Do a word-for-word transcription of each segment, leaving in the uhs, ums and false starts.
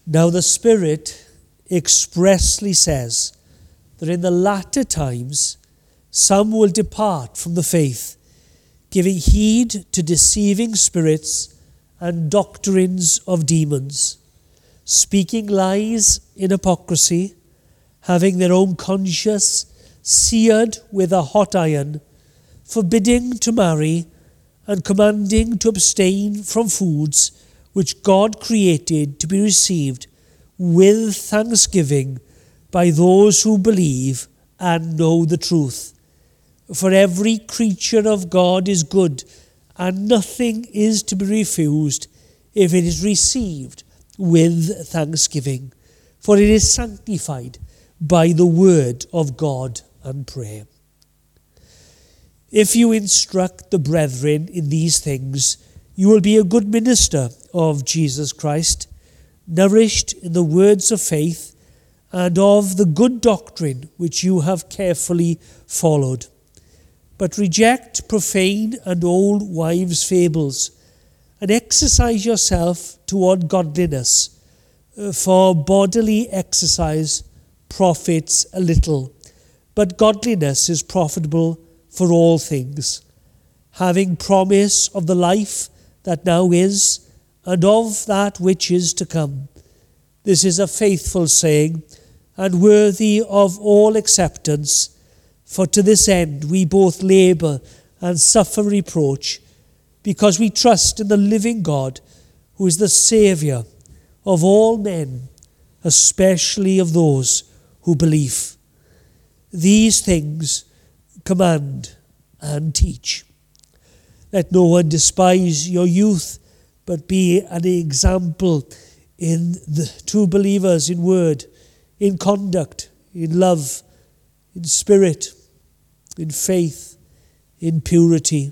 Now the Spirit expressly says that in the latter times some will depart from the faith, giving heed to deceiving spirits and doctrines of demons, speaking lies in hypocrisy, having their own conscience seared with a hot iron, forbidding to marry and commanding to abstain from foods which God created to be received with thanksgiving by those who believe and know the truth. For every creature of God is good, and nothing is to be refused if it is received with thanksgiving, for it is sanctified by the word of God and prayer. If you instruct the brethren in these things, you will be a good minister of Jesus Christ, nourished in the words of faith and of the good doctrine which you have carefully followed. But reject profane and old wives' fables, and exercise yourself toward godliness, for bodily exercise profits a little, but godliness is profitable for all things, having promise of the life that now is, and of that which is to come. This is a faithful saying, and worthy of all acceptance, for to this end we both labour and suffer reproach, because we trust in the living God, who is the Saviour of all men, especially of those who believe. These things command and teach. Let no one despise your youth, but be an example in the true believers in word, in conduct, in love, in spirit, in faith, in purity,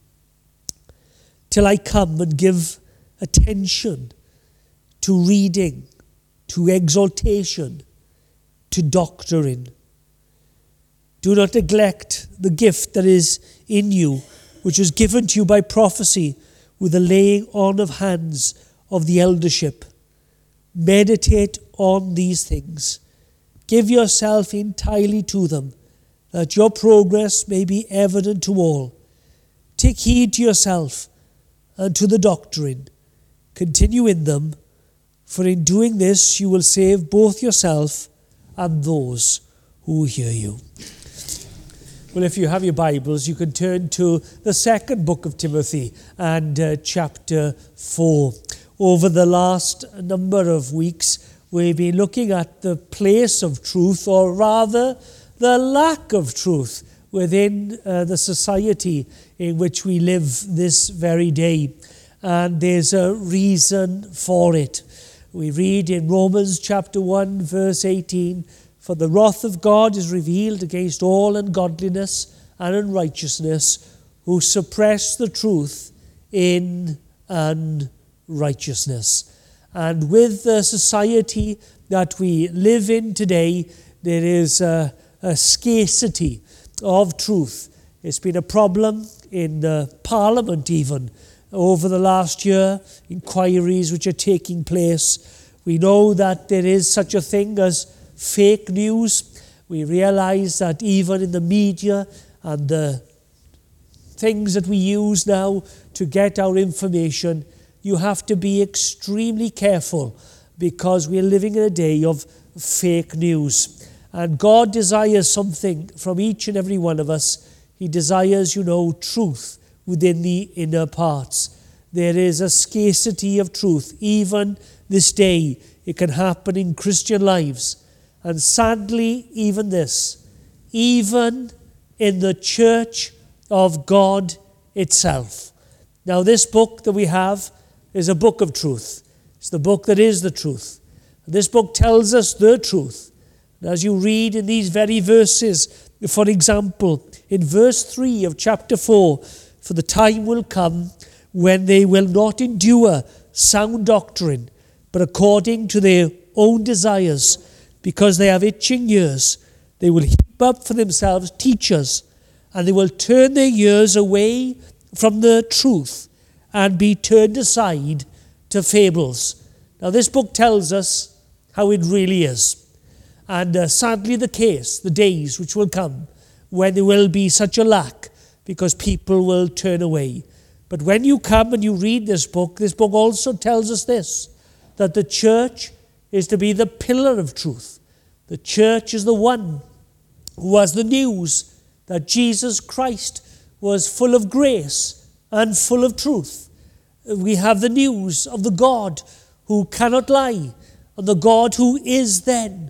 till I come and give attention to reading, to exhortation, to doctrine. Do not neglect the gift that is in you, which was given to you by prophecy, with the laying on of hands of the eldership. Meditate on these things. Give yourself entirely to them, that your progress may be evident to all. Take heed to yourself and to the doctrine. Continue in them, for in doing this you will save both yourself and those who hear you. Well, if you have your Bibles, you can turn to the second book of Timothy and uh, chapter four. Over the last number of weeks, we've been looking at the place of truth, or rather the lack of truth within uh, the society in which we live this very day. And there's a reason for it. We read in Romans chapter one, verse eighteen, "For the wrath of God is revealed against all ungodliness and unrighteousness, who suppress the truth in unrighteousness." And with the society that we live in today, there is a, a scarcity of truth. It's been a problem in the Parliament even over the last year, inquiries which are taking place. We know that there is such a thing as fake news. We realize that even in the media and the things that we use now to get our information, you have to be extremely careful, because we are living in a day of fake news. And God desires something from each and every one of us. He desires, you know, truth within the inner parts. There is a scarcity of truth. Even this day, it can happen in Christian lives. And sadly, even this, even in the church of God itself. Now, this book that we have is a book of truth. It's the book that is the truth. This book tells us the truth. And as you read in these very verses, for example, in verse three of chapter four, "For the time will come when they will not endure sound doctrine, but according to their own desires, because they have itching ears, they will heap up for themselves teachers, and they will turn their ears away from the truth and be turned aside to fables. Now, this book tells us how it really is. And uh, sadly the case, the days which will come, when there will be such a lack, because people will turn away. But when you come and you read this book, this book also tells us this, that the church is to be the pillar of truth. The church is the one who has the news that Jesus Christ was full of grace and full of truth. We have the news of the God who cannot lie, and the God who is then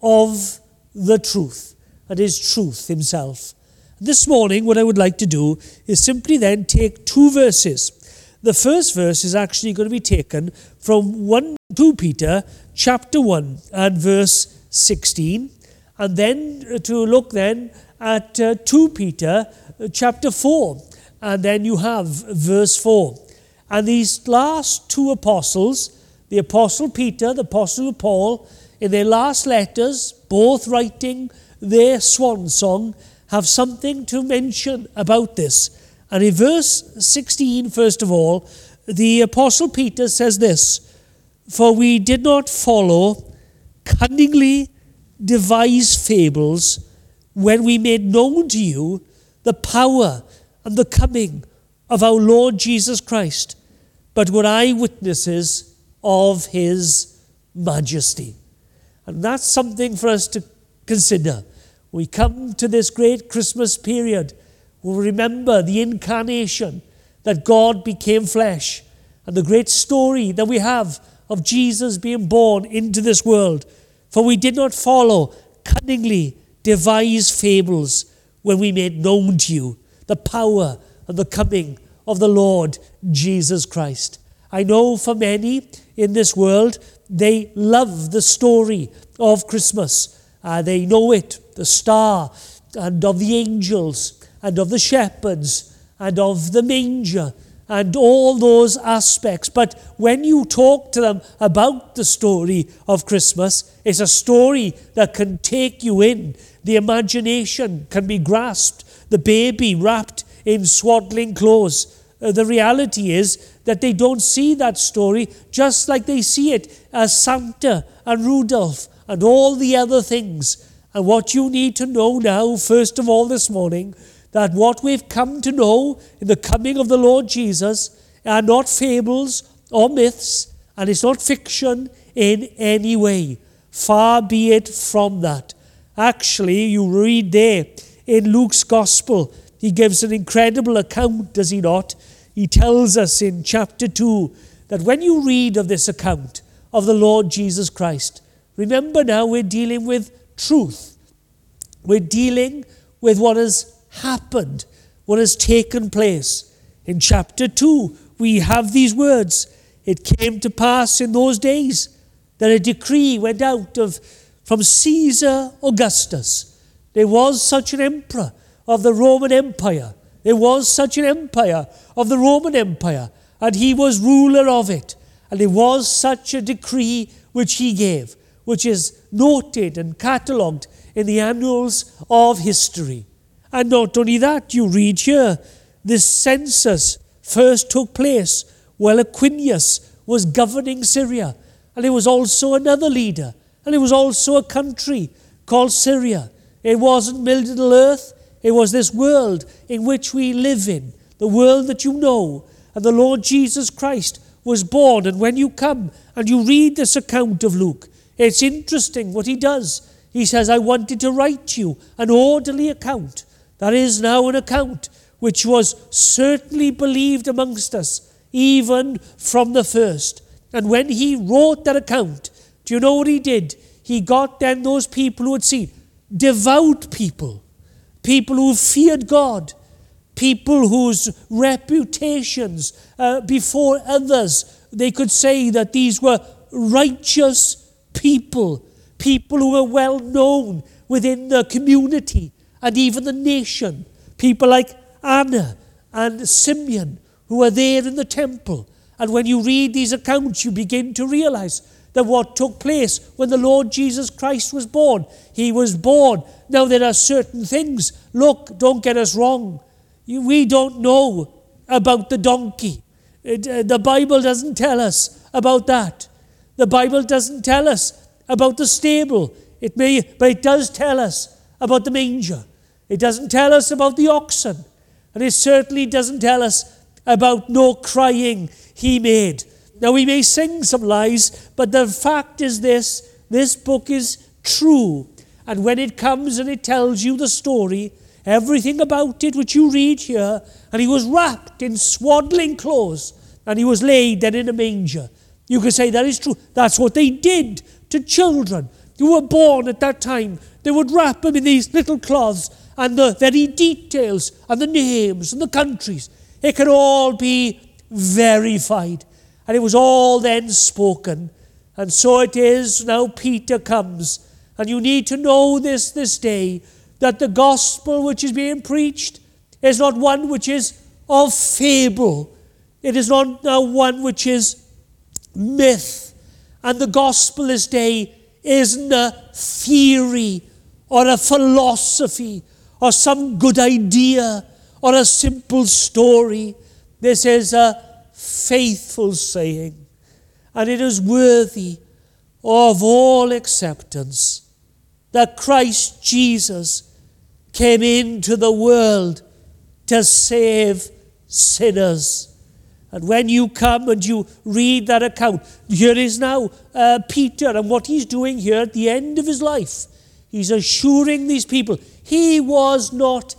of the truth, and is truth himself. This morning, what I would like to do is simply then take two verses. The first verse is actually going to be taken from First Peter chapter one and verse sixteen, and then to look then at uh, Second Peter chapter four, and then you have verse four. And these last two apostles, the Apostle Peter, the Apostle Paul, in their last letters, both writing their swan song, have something to mention about this. And in verse sixteen, first of all, the Apostle Peter says this, "For we did not follow cunningly devised fables when we made known to you the power and the coming of our Lord Jesus Christ, but were eyewitnesses of his majesty." And that's something for us to consider. We come to this great Christmas period. We remember the incarnation, that God became flesh, and the great story that we have of Jesus being born into this world. For we did not follow cunningly devised fables when we made known to you the power and the coming of the Lord Jesus Christ. I know for many in this world, they love the story of Christmas. Uh, they know it, the star, and of the angels, and of the shepherds, and of the manger, and all those aspects. But when you talk to them about the story of Christmas, it's a story that can take you in. The imagination can be grasped. The baby wrapped in swaddling clothes. Uh, the reality is that they don't see that story just like they see it as Santa and Rudolph and all the other things. And what you need to know now, first of all this morning, that what we've come to know in the coming of the Lord Jesus are not fables or myths, and it's not fiction in any way. Far be it from that. Actually, you read there in Luke's Gospel, he gives an incredible account, does he not? He tells us in chapter two that when you read of this account of the Lord Jesus Christ, remember now we're dealing with truth. We're dealing with what has happened, what has taken place. In chapter two, we have these words. It came to pass in those days that a decree went out of from Caesar Augustus. There was such an emperor of the Roman Empire. There was such an empire of the Roman Empire, and he was ruler of it. And there was such a decree which he gave, which is noted and catalogued in the annals of history. And not only that, you read here, this census first took place while Quirinius was governing Syria. And there was also another leader, and there was also a country called Syria. It wasn't Middle Earth, it was this world in which we live in, the world that you know. And the Lord Jesus Christ was born. And when you come and you read this account of Luke, it's interesting what he does. He says, I wanted to write you an orderly account. That is now an account which was certainly believed amongst us, even from the first. And when he wrote that account, do you know what he did? He got then those people who had seen, devout people, people who feared God, people whose reputations uh, before others, they could say that these were righteous people, people who were well known within the community and even the nation. People like Anna and Simeon who were there in the temple. And when you read these accounts, you begin to realize that what took place when the Lord Jesus Christ was born, he was born. Now there are certain things, look, don't get us wrong. We don't know about the donkey. It, uh, the Bible doesn't tell us about that. The Bible doesn't tell us about the stable. It may, but it does tell us about the manger. It doesn't tell us about the oxen. And it certainly doesn't tell us about no crying he made. Now, we may sing some lies, but the fact is this, this book is true. And when it comes and it tells you the story, everything about it which you read here, and he was wrapped in swaddling clothes, and he was laid then in a manger. You can say that is true. That's what they did to children who were born at that time. They would wrap them in these little cloths, and the very details and the names and the countries, it can all be verified. And it was all then spoken. And so it is now Peter comes. And you need to know this this day, that the gospel which is being preached is not one which is of fable. It is not now one which is myth. And the gospel this day isn't a theory or a philosophy or some good idea or a simple story. This is a faithful saying, and it is worthy of all acceptance, that Christ Jesus came into the world to save sinners. And when you come and you read that account, here is now uh, Peter, and what he's doing here at the end of his life, he's assuring these people he was not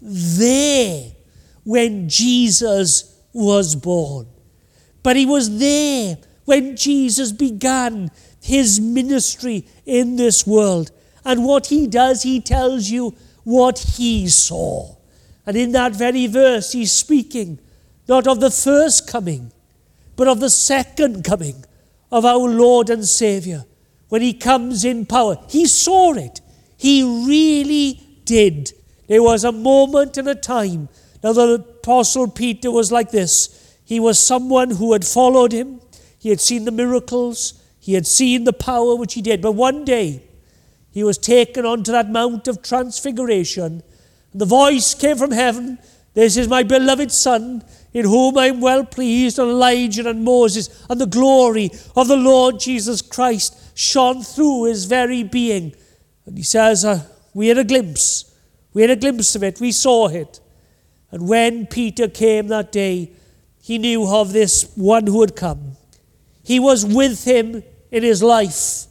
there when Jesus was born, but he was there when Jesus began his ministry in this world. And what he does, he tells you what he saw. And in that very verse, he's speaking not of the first coming, but of the second coming of our Lord and Savior, when he comes in power. He saw it. He really did. There was a moment and a time. Now, the Apostle Peter was like this. He was someone who had followed him. He had seen the miracles. He had seen the power which he did. But one day, he was taken onto that Mount of Transfiguration. And the voice came from heaven, "This is my beloved Son, in whom I am well pleased." And Elijah and Moses and the glory of the Lord Jesus Christ shone through his very being. And he says, uh, we had a glimpse. We had a glimpse of it. We saw it. And when Peter came that day, he knew of this one who had come. He was with him in his life.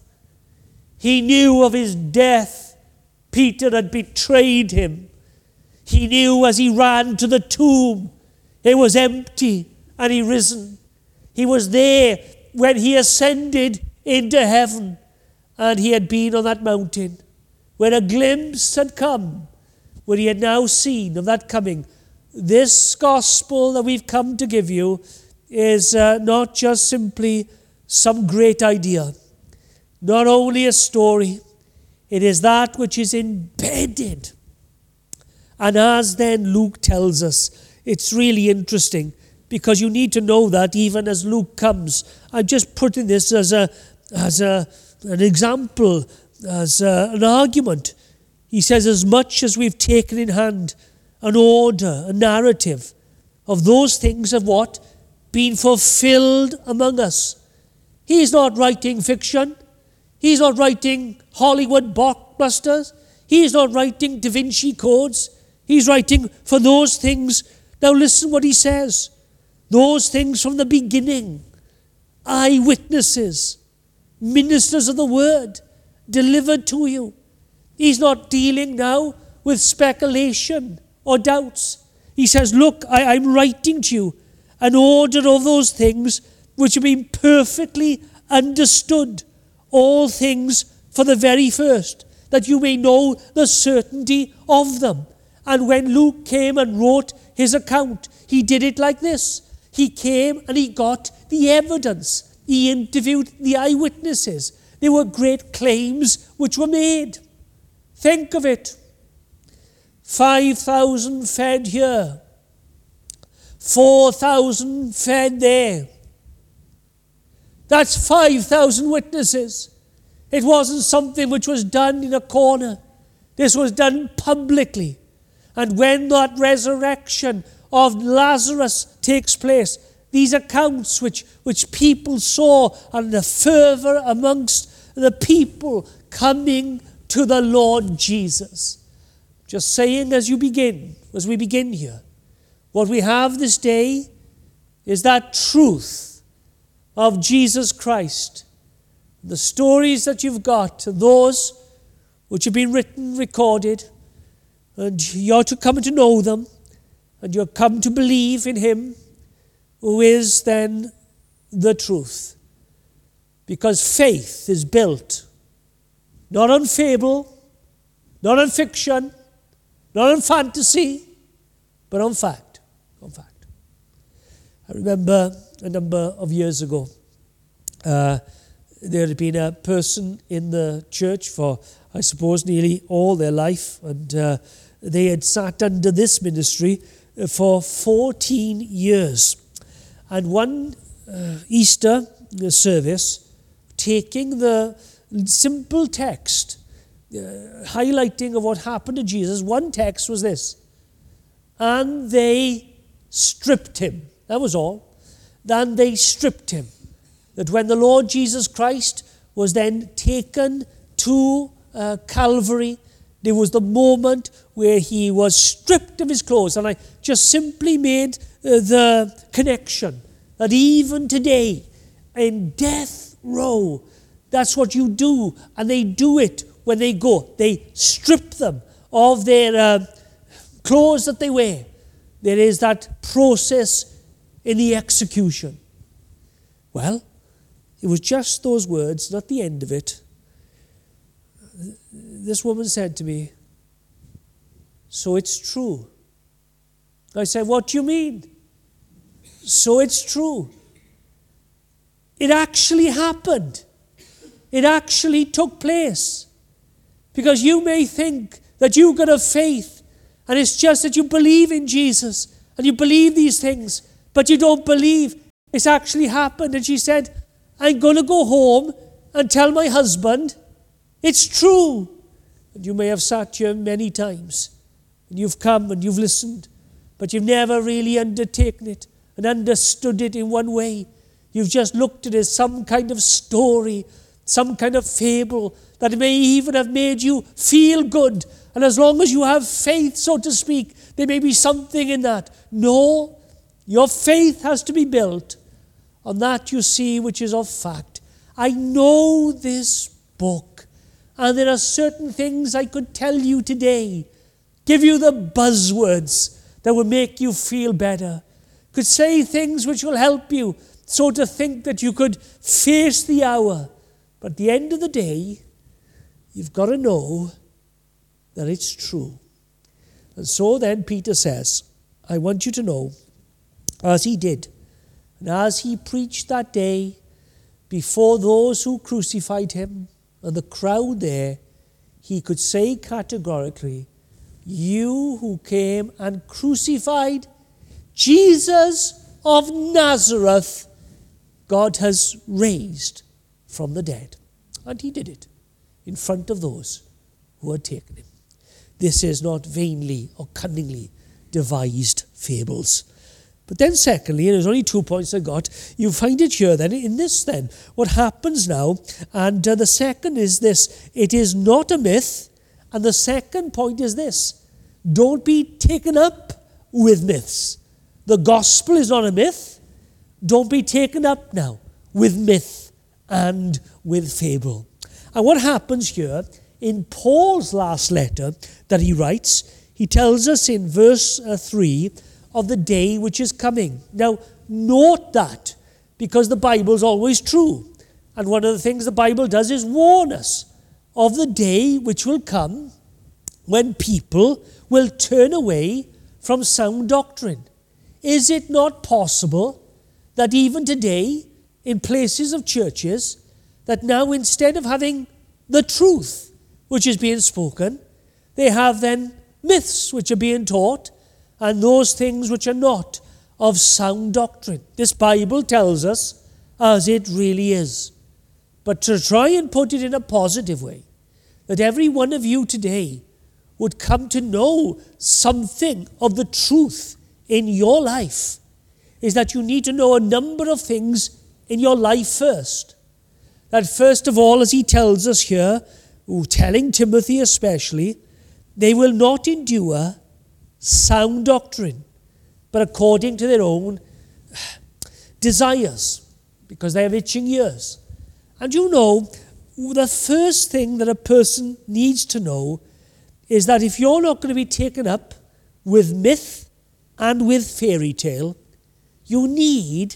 He knew of his death. Peter had betrayed him. He knew as he ran to the tomb, it was empty, and he risen. He was there when he ascended into heaven, and he had been on that mountain, when a glimpse had come, where he had now seen of that coming. This gospel that we've come to give you is uh, not just simply some great idea, not only a story, it is that which is embedded. And as then Luke tells us, it's really interesting, because you need to know that even as Luke comes. I'm just putting this as a as a an example, as a, an argument. He says, as much as we've taken in hand an order, a narrative of those things of what? Been fulfilled among us. He's not writing fiction. He's not writing Hollywood blockbusters. He's not writing Da Vinci codes. He's writing for those things. Now listen what he says. Those things from the beginning. Eyewitnesses. Ministers of the word. Delivered to you. He's not dealing now with speculation or doubts. He says, look, I, I'm writing to you an order of those things which have been perfectly understood. All things for the very first, that you may know the certainty of them. And when Luke came and wrote his account, he did it like this. He came and he got the evidence. He interviewed the eyewitnesses. There were great claims which were made. Think of it. five thousand fed here. four thousand fed there. That's five thousand witnesses. It wasn't something which was done in a corner. This was done publicly. And when that resurrection of Lazarus takes place, these accounts which, which people saw, and the fervor amongst the people coming to the Lord Jesus. Just saying as you begin, as we begin here, what we have this day is that truth of Jesus Christ. The stories that you've got, those which have been written, recorded, and you're to come to know them, and you're come to believe in him, who is then the truth. Because faith is built not on fable, not on fiction, not on fantasy, but on fact. On fact. I remember a number of years ago, uh, there had been a person in the church for, I suppose, nearly all their life, and uh, they had sat under this ministry for fourteen years. And one uh, Easter service, taking the simple text, uh, highlighting of what happened to Jesus, one text was this: and they stripped him. That was all. Then they stripped him. That when the Lord Jesus Christ was then taken to uh, Calvary, there was the moment where he was stripped of his clothes. And I just simply made uh, the connection that even today, in death row, that's what you do. And they do it when they go. They strip them of their uh, clothes that they wear. There is that process in the execution. Well, it was just those words, not the end of it. This woman said to me, "So it's true." I said, "What do you mean?" "So it's true. It actually happened. It actually took place." Because you may think that you've got a faith, and it's just that you believe in Jesus, and you believe these things, but you don't believe it's actually happened. And she said, "I'm going to go home and tell my husband it's true." And you may have sat here many times, and you've come and you've listened, but you've never really undertaken it and understood it in one way. You've just looked at it as some kind of story, some kind of fable that may even have made you feel good. And as long as you have faith, so to speak, there may be something in that. No, your faith has to be built on that, you see, which is of fact. I know this book, and there are certain things I could tell you today, give you the buzzwords that will make you feel better, could say things which will help you so to think that you could face the hour. But at the end of the day, you've got to know that it's true. And so then Peter says, I want you to know, as he did, and as he preached that day before those who crucified him and the crowd there, he could say categorically, you who came and crucified Jesus of Nazareth, God has raised from the dead. And he did it in front of those who had taken him. This is not vainly or cunningly devised fables. But then secondly, and there's only two points I got, you find it here then, in this then, what happens now, and uh, the second is this, it is not a myth, and the second point is this, don't be taken up with myths. The gospel is not a myth, don't be taken up now with myth and with fable. And what happens here, in Paul's last letter that he writes, he tells us in verse uh, three, of the day which is coming. Now, note that, because the Bible is always true. And one of the things the Bible does is warn us of the day which will come when people will turn away from sound doctrine. Is it not possible that even today, in places of churches, that now instead of having the truth which is being spoken, they have then myths which are being taught, and those things which are not of sound doctrine. This Bible tells us as it really is. But to try and put it in a positive way, that every one of you today would come to know something of the truth in your life. is that you need to know a number of things in your life first. That first of all, as he tells us here, telling Timothy especially, they will not endure sound doctrine, but according to their own desires, because they have itching ears. And you know, the first thing that a person needs to know is that if you're not going to be taken up with myth and with fairy tale, you need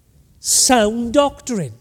sound doctrine.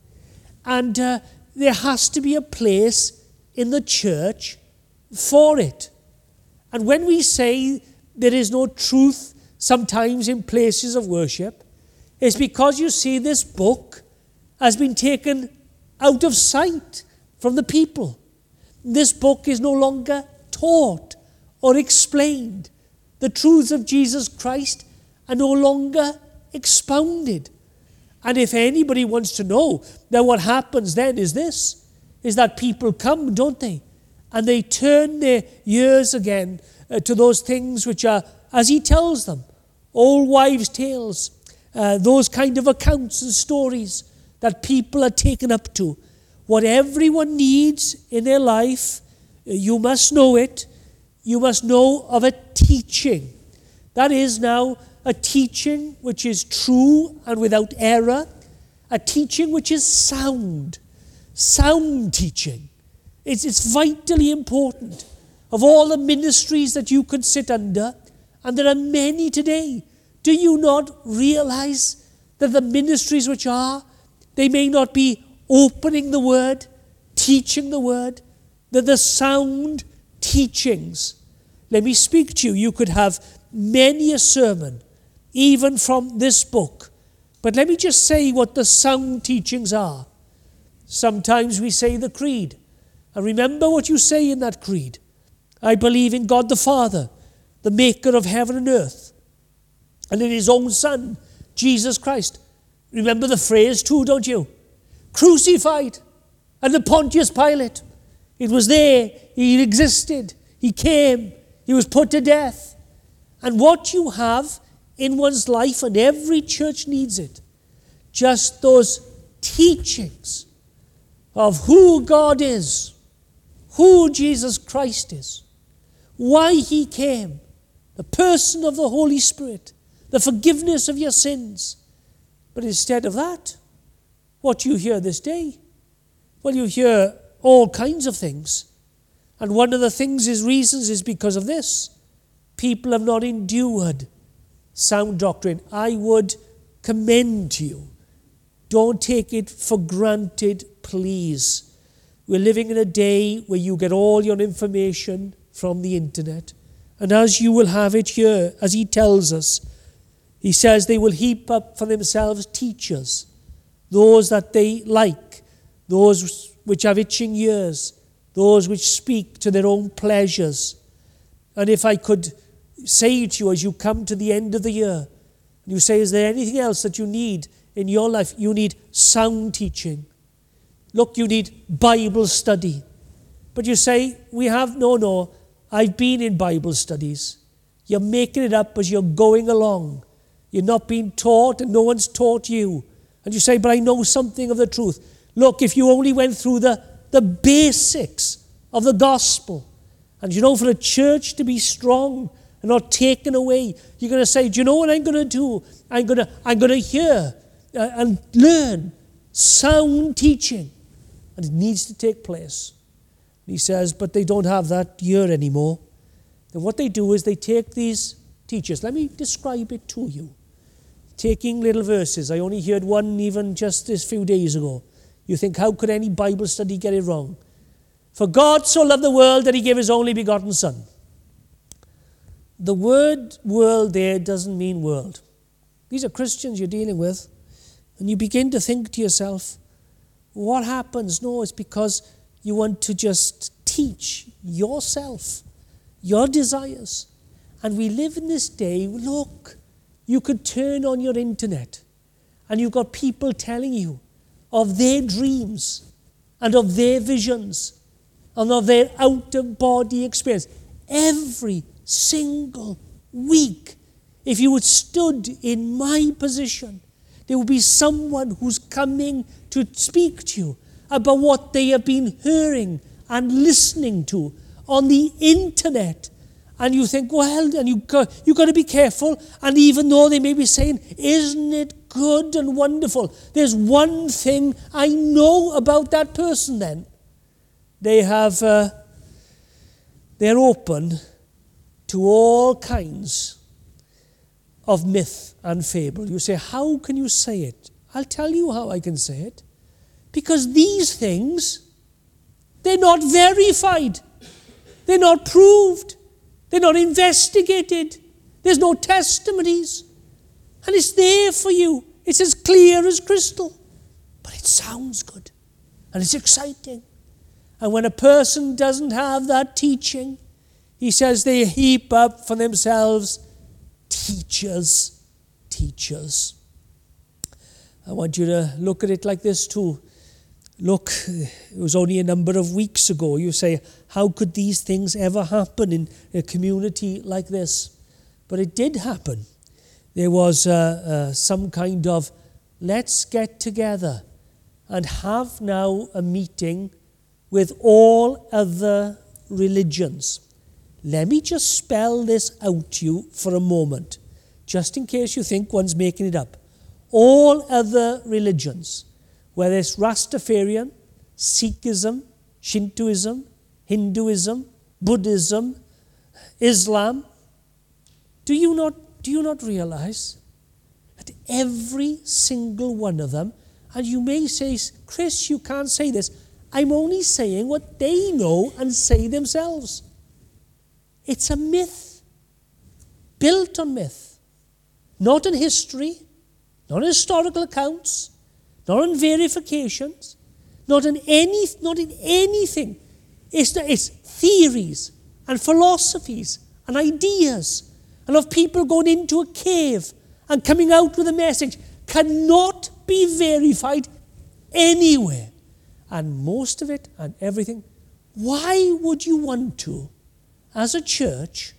And uh, there has to be a place in the church for it. And when we say there is no truth sometimes in places of worship, it's because you see this book has been taken out of sight from the people. This book is no longer taught or explained. The truths of Jesus Christ are no longer expounded. And if anybody wants to know, then what happens then is this, is that people come, don't they? And they turn their ears again uh, to those things which are, as he tells them, old wives' tales, uh, those kind of accounts and stories that people are taken up to. What everyone needs in their life, you must know it. You must know of a teaching. That is now a teaching which is true and without error. A teaching which is sound. Sound teaching. It's, it's vitally important. Of all the ministries that you could sit under, and there are many today, do you not realize that the ministries which are, they may not be opening the word, teaching the word, that the sound teachings. Let me speak to you. You could have many a sermon, even from this book. But let me just say what the sound teachings are. Sometimes we say the creed. And remember what you say in that creed. I believe in God the Father, the maker of heaven and earth, and in his own Son, Jesus Christ. Remember the phrase too, don't you? Crucified under Pontius Pilate. It was there. He existed. He came. He was put to death. And what you have in one's life, and every church needs it, just those teachings of who God is, who Jesus Christ is, why he came, the person of the Holy Spirit, the forgiveness of your sins. But instead of that, what do you hear this day? Well, you hear all kinds of things. And one of the things is reasons is because of this. People have not endured sound doctrine. I would commend to you. Don't take it for granted, please. We're living in a day where you get all your information from the internet. And as you will have it here, as he tells us, he says they will heap up for themselves teachers, those that they like, those which have itching ears, those which speak to their own pleasures. And if I could say to you as you come to the end of the year, and you say, is there anything else that you need in your life? You need sound teaching. Look, you need Bible study. But you say, we have, no, no, I've been in Bible studies. You're making it up as you're going along. You're not being taught and no one's taught you. And you say, but I know something of the truth. Look, if you only went through the, the basics of the gospel, and you know, for a church to be strong and not taken away, you're going to say, do you know what I'm going to do? I'm going to, I'm going to hear uh, and learn sound teaching. And it needs to take place. He says, but they don't have that year anymore. Then what they do is they take these teachers. Let me describe it to you. Taking little verses. I only heard one even just this few days ago. You think, how could any Bible study get it wrong? For God so loved the world that he gave his only begotten Son. The word world there doesn't mean world. These are Christians you're dealing with. And you begin to think to yourself, what happens? No, it's because you want to just teach yourself, your desires. And we live in this day, look, you could turn on your internet and you've got people telling you of their dreams and of their visions and of their out-of-body experience. Every single week if you had stood in my position, there would be someone who's coming to speak to you about what they have been hearing and listening to on the internet. And you think, well, and you got, you got to be careful. And even though they may be saying, isn't it good and wonderful? There's one thing I know about that person then. They have, uh, they're open to all kinds of myth and fable. You say, how can you say it? I'll tell you how I can say it. Because these things, they're not verified. They're not proved. They're not investigated. There's no testimonies. And it's there for you. It's as clear as crystal. But it sounds good. And it's exciting. And when a person doesn't have that teaching, he says they heap up for themselves teachers, teachers. I want you to look at it like this too. Look, it was only a number of weeks ago. You say, how could these things ever happen in a community like this? But it did happen. There was uh, uh, some kind of, let's get together and have now a meeting with all other religions. Let me just spell this out to you for a moment, just in case you think one's making it up. All other religions, whether it's Rastafarian, Sikhism, Shintoism, Hinduism, Buddhism, Islam, do you not, do you not realize that every single one of them, and you may say, Chris, you can't say this. I'm only saying what they know and say themselves. It's a myth, built on myth, not on history, not on historical accounts, not on verifications, not in any, not in anything. It's, it's theories and philosophies and ideas, and of people going into a cave and coming out with a message cannot be verified anywhere. And most of it and everything, why would you want to, as a church,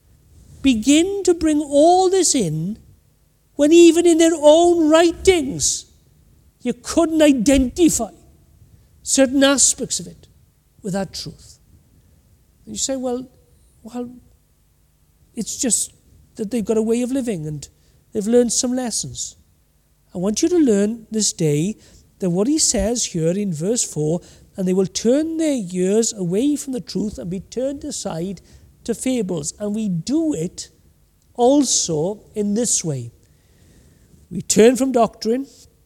begin to bring all this in when even in their own writings you couldn't identify certain aspects of it with that truth? And you say, well, well, it's just that they've got a way of living and they've learned some lessons. I want you to learn this day that what he says here in verse four, and they will turn their ears away from the truth and be turned aside to fables. And we do it also in this way. We turn from doctrine,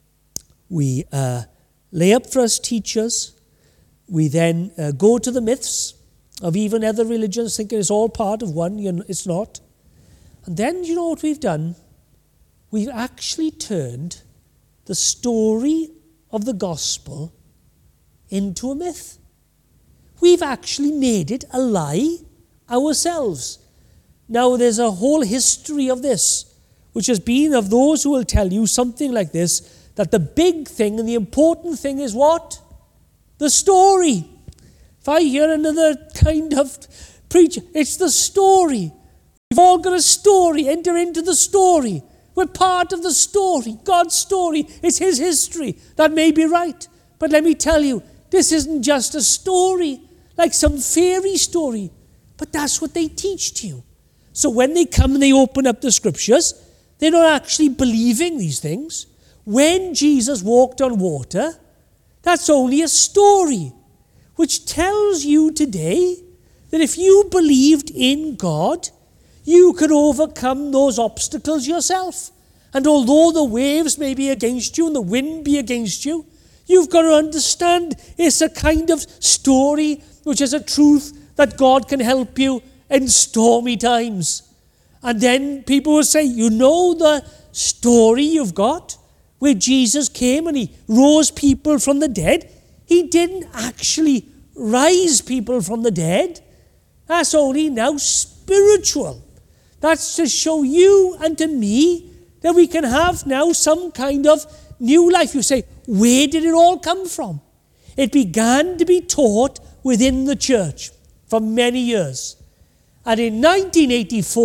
we uh, lay up for us teachers, we then uh, go to the myths of even other religions, thinking it's all part of one. You know, it's not. And then you know what we've done? We've actually turned the story of the gospel into a myth. We've actually made it a lie ourselves. Now, there's a whole history of this, which has been of those who will tell you something like this, that the big thing and the important thing is what? The story. If I hear another kind of preacher, it's the story. We've all got a story. Enter into the story. We're part of the story, God's story. It's his history. That may be right. But let me tell you, this isn't just a story, like some fairy story. But that's what they teach to you. So when they come and they open up the scriptures, they're not actually believing these things. When Jesus walked on water, that's only a story, which tells you today that if you believed in God, you could overcome those obstacles yourself. And although the waves may be against you and the wind be against you, you've got to understand it's a kind of story which is a truth that God can help you in stormy times. And then people will say, you know the story you've got where Jesus came and he rose people from the dead? He didn't actually rise people from the dead. That's only now spiritual. That's to show you and to me that we can have now some kind of new life. You say, where did it all come from? It began to be taught within the church for many years. And in nineteen eighty-four,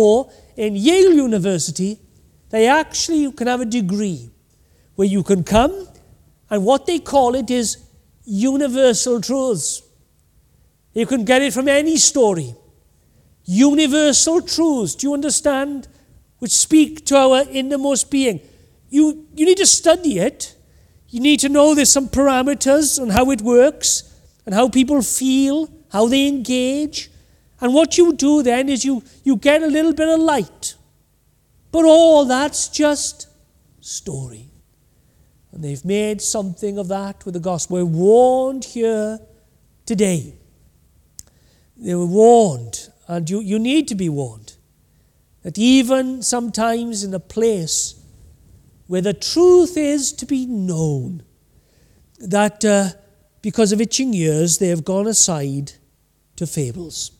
in Yale University, they actually can have a degree where you can come, and what they call it is universal truths. You can get it from any story. Universal truths, do you understand? Which speak to our innermost being. You, you need to study it. You need to know there's some parameters on how it works and how people feel, how they engage. And what you do then is you, you get a little bit of light. But all that's just story. And they've made something of that with the gospel. We're warned here today. They were warned, and you, you need to be warned, that even sometimes in a place where the truth is to be known, that uh, because of itching ears, they have gone aside to fables.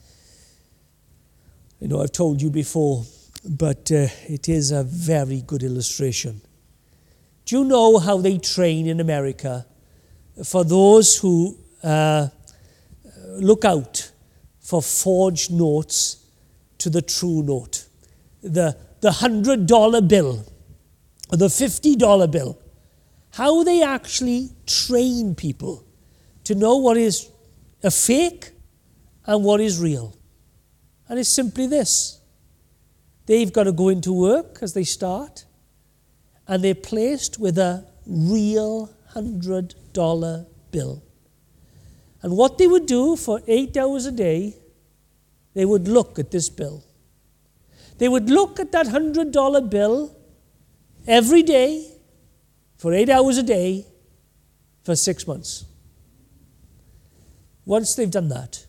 You know, I've told you before, but uh, it is a very good illustration. Do you know how they train in America for those who uh, look out for forged notes to the true note? The, the one hundred dollar bill, or the fifty dollar bill. How they actually train people to know what is a fake and what is real. And it's simply this. They've got to go into work as they start, and they're placed with a real one hundred dollar bill. And what they would do for eight hours a day, they would look at this bill. They would look at that one hundred dollar bill every day for eight hours a day for six months. Once they've done that,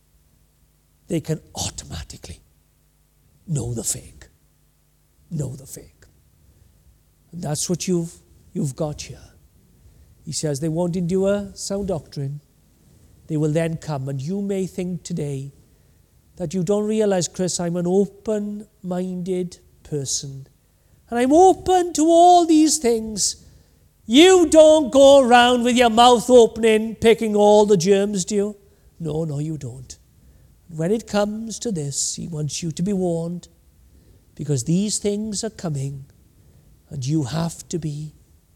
they can automatically know the fake. Know the fake. And that's what you've, you've got here. He says they won't endure sound doctrine. They will then come. And you may think today that you don't realize, Chris, I'm an open-minded person. And I'm open to all these things. You don't go around with your mouth opening, picking all the germs, do you? No, no, you don't. When it comes to this, he wants you to be warned, because these things are coming, and you have to be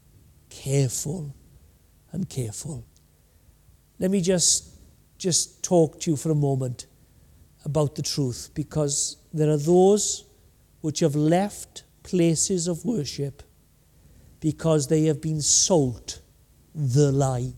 careful and careful. Let me just, just talk to you for a moment about the truth, because there are those which have left places of worship because they have been sold the lie.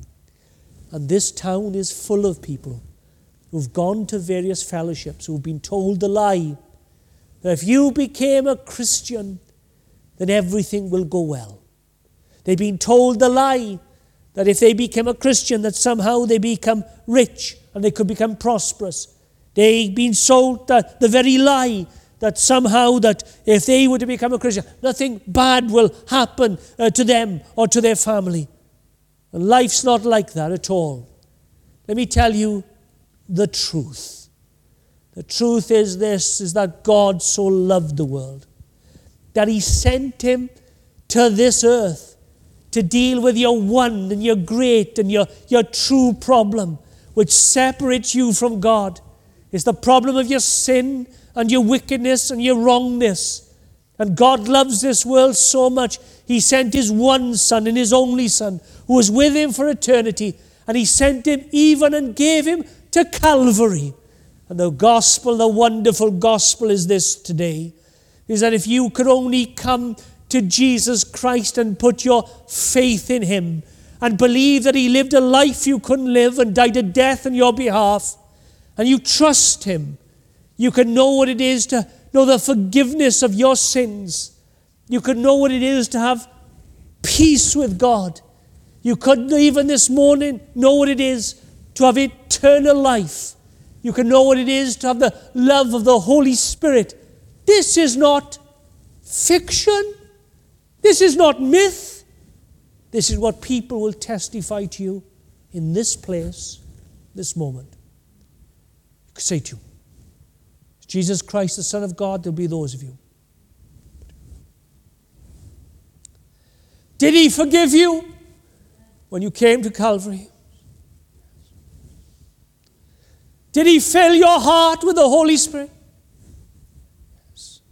And this town is full of people who've gone to various fellowships, who've been told the lie, that if you became a Christian, then everything will go well. They've been told the lie that if they become a Christian, that somehow they become rich and they could become prosperous. They've been sold the, the very lie that somehow that if they were to become a Christian, nothing bad will happen uh, to them or to their family. And life's not like that at all. Let me tell you the truth. The truth is this, is that God so loved the world that he sent him to this earth to deal with your one and your great and your, your true problem, which separates you from God. It's the problem of your sin and your wickedness and your wrongness. And God loves this world so much, he sent his one son and his only son, who was with him for eternity. And he sent him even and gave him to Calvary. And the gospel, the wonderful gospel is this today, is that if you could only come to Jesus Christ and put your faith in him and believe that he lived a life you couldn't live and died a death on your behalf, and you trust him, you can know what it is to know the forgiveness of your sins. You can know what it is to have peace with God. You could even this morning know what it is to have eternal life. You can know what it is to have the love of the Holy Spirit. This is not fiction. This is not myth. This is what people will testify to you in this place, this moment. You could say to you, Jesus Christ, the Son of God, there'll be those of you. Did he forgive you when you came to Calvary? Did he fill your heart with the Holy Spirit? Yes.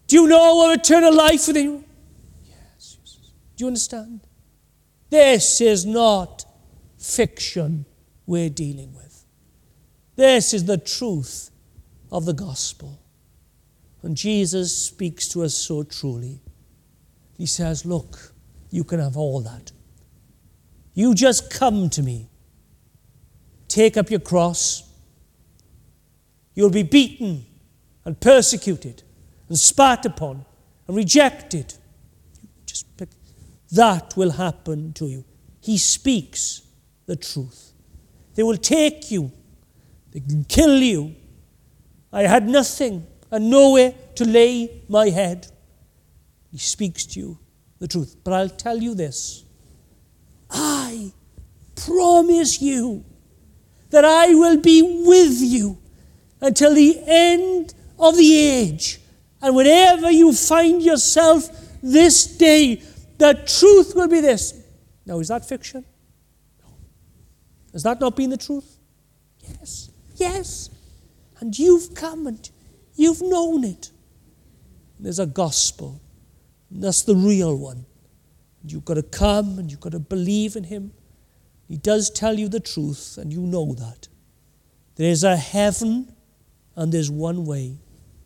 Do you know of eternal life within you? Yes. Do you understand? This is not fiction we're dealing with. This is the truth of the gospel. And Jesus speaks to us so truly. He says, look, you can have all that. You just come to me. Take up your cross. You'll be beaten and persecuted and spat upon and rejected. Just pick. That will happen to you. He speaks the truth. They will take you. They can kill you. I had nothing and nowhere to lay my head. He speaks to you the truth. But I'll tell you this. I promise you that I will be with you until the end of the age. And whenever you find yourself this day, the truth will be this. Now, is that fiction? No. Has that not been the truth? Yes. Yes. And you've come and you've known it. There's a gospel. And that's the real one. And you've got to come and you've got to believe in him. He does tell you the truth, and you know that. There is a heaven, and there's one way.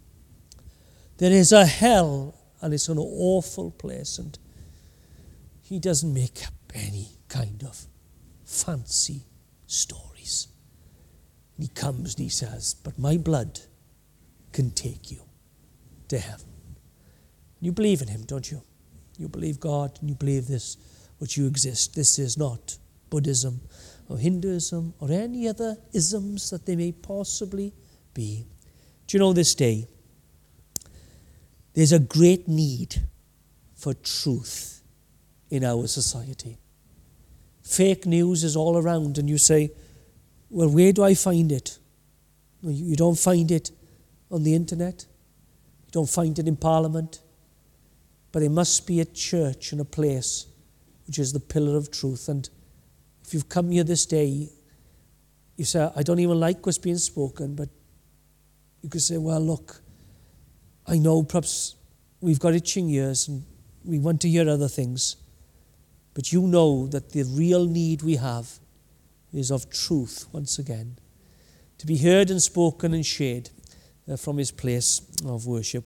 There is a hell, and it's an awful place. And he doesn't make up any kind of fancy stories. And he comes and he says, but my blood can take you to heaven. You believe in him, don't you? You believe God, and you believe this, which you exist. This is not Buddhism or Hinduism or any other isms that they may possibly be. Do you know this day, there's a great need for truth in our society. Fake news is all around, and you say, well, where do I find it? Well, you don't find it on the internet. You don't find it in Parliament. But it must be a church and a place which is the pillar of truth. And if you've come here this day, you say, I don't even like what's being spoken, but you could say, well, look, I know perhaps we've got itching ears and we want to hear other things, but you know that the real need we have is of truth once again, to be heard and spoken and shared uh, from his place of worship.